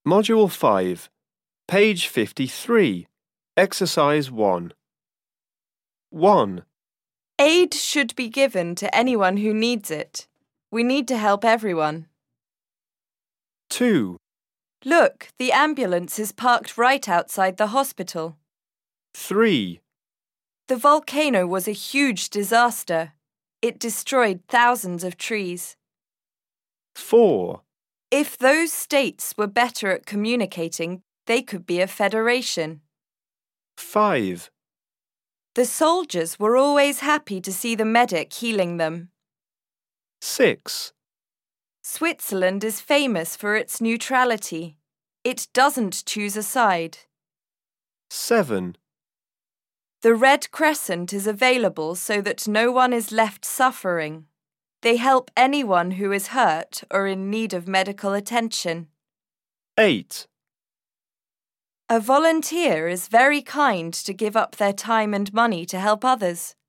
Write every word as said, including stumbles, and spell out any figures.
Module five, page fifty-three, Exercise one. one. Aid should be given to anyone who needs it. We need to help everyone. two. Look, the ambulance is parked right outside the hospital. three. The volcano was a huge disaster. It destroyed thousands of trees. four. If those states were better at communicating, they could be a federation. five. The soldiers were always happy to see the medic healing them. six. Switzerland is famous for its neutrality. It doesn't choose a side. seven. The Red Crescent is available so that no one is left suffering. They help anyone who is hurt or in need of medical attention. eight. A volunteer is very kind to give up their time and money to help others.